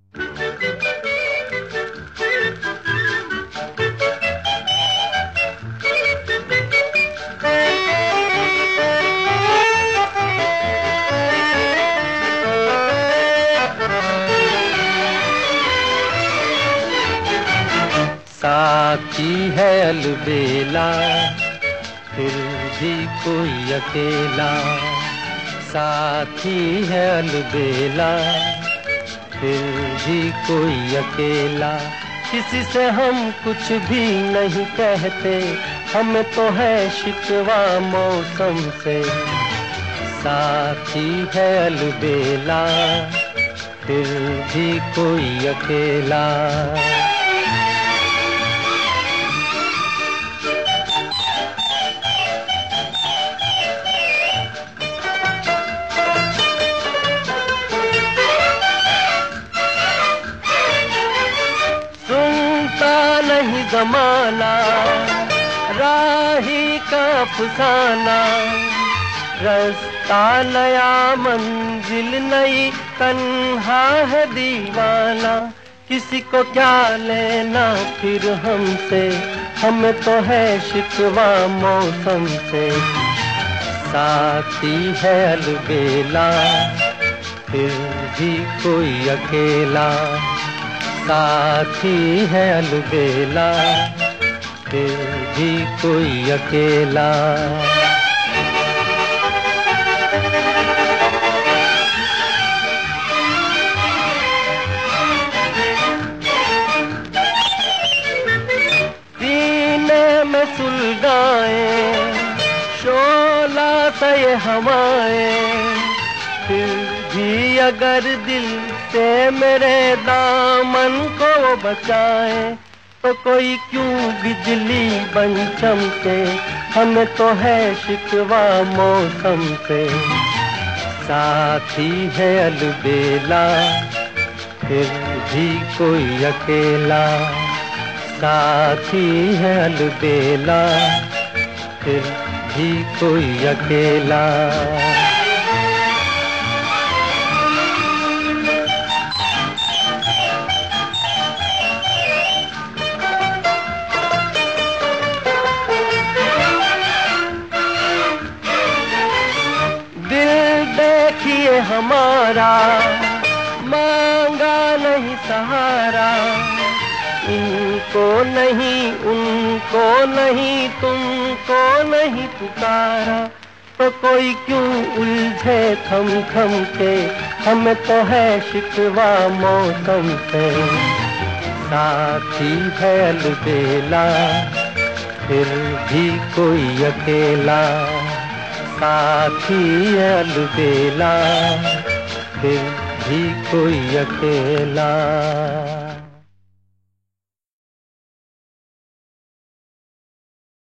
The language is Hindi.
साथी है अलबेला फिर भी कोई अकेला। साथी है अलबेला फिर भी कोई अकेला। किसी से हम कुछ भी नहीं कहते, हमें तो है शिकवा मौसम से। साथी है अलबेला फिर भी कोई अकेला। नहीं ज़माना राही का अफसाना, रास्ता नया मंजिल नई, तन्हा है दीवाना। किसी को क्या लेना फिर हमसे, हमें तो है शिकवा मौसम से। साथी है अलबेला फिर भी कोई अकेला। साथी है अलबेला फिर भी कोई अकेला। सीने में सुलगाए शोला से हवाएं, फिर भी अगर दिल से मेरे दामन को बचाए, तो कोई क्यों बिजली बन चमके, हमें तो है शिकवा मौसम से। साथी है अलबेला फिर भी कोई अकेला। साथी है अलबेला फिर भी कोई अकेला। देखिए हमारा मांगा नहीं सहारा, इनको नहीं उनको नहीं तुमको नहीं पुकारा, तो कोई क्यों उलझे थम थम के, हमें तो है शिकवा मौसम से। साथी है अलबेला फिर भी कोई अकेला। साथी है अलबेला फिर भी कोई अकेला।